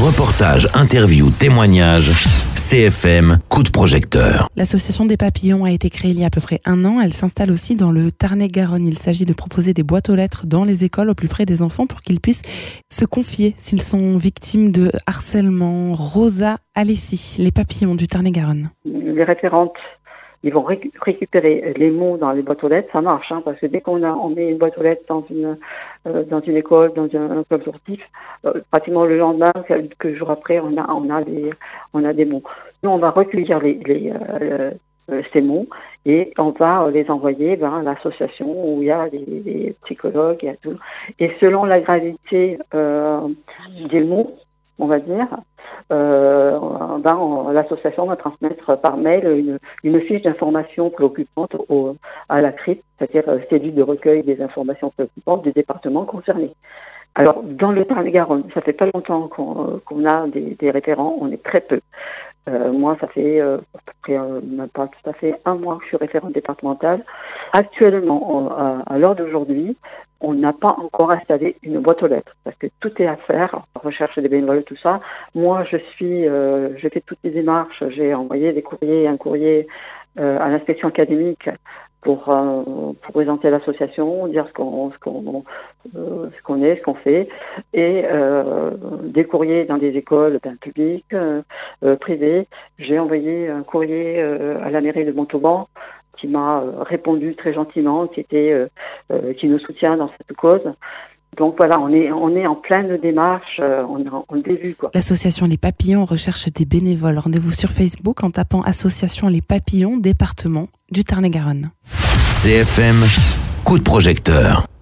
Reportages, interviews, témoignages, CFM, coup de projecteur. L'association des papillons a été créée il y a à peu près 1 an. Elle s'installe aussi dans le Tarn-et-Garonne. Il s'agit de proposer des boîtes aux lettres dans les écoles au plus près des enfants pour qu'ils puissent se confier s'ils sont victimes de harcèlement. Rosa Alessi, les papillons du Tarn-et-Garonne. Les référentes, ils vont récupérer les mots dans les boîtes aux lettres, ça marche, parce que dès qu'on met une boîte aux lettres dans une école, dans un club sportif, pratiquement le lendemain, quelques jours après, on a des mots. Nous, on va recueillir ces mots et on va les envoyer vers l'association où il y a des psychologues et tout. Et selon la gravité des mots, on va dire, l'association va transmettre par mail une fiche d'information préoccupante à la CRIP, c'est-à-dire cellule de recueil des informations préoccupantes du département concerné. Alors, dans le Tarn-et-Garonne, ça fait pas longtemps qu'on a des référents, on est très peu. Moi, ça fait à peu près même pas tout à fait 1 mois que je suis référente départementale. Actuellement, à l'heure d'aujourd'hui, on n'a pas encore installé une boîte aux lettres parce que tout est à faire, recherche des bénévoles, tout ça. Moi, j'ai fait toutes les démarches, j'ai envoyé un courrier à l'inspection académique pour présenter l'association, dire ce qu'on est, ce qu'on fait, et des courriers dans des écoles publiques, privées. J'ai envoyé un courrier à la mairie de Montauban qui m'a répondu très gentiment, qui nous soutient dans cette cause. Donc voilà, on est en pleine démarche, on est en début, quoi. L'association Les Papillons recherche des bénévoles. Rendez-vous sur Facebook en tapant Association Les Papillons, département du Tarn-et-Garonne. CFM, coup de projecteur.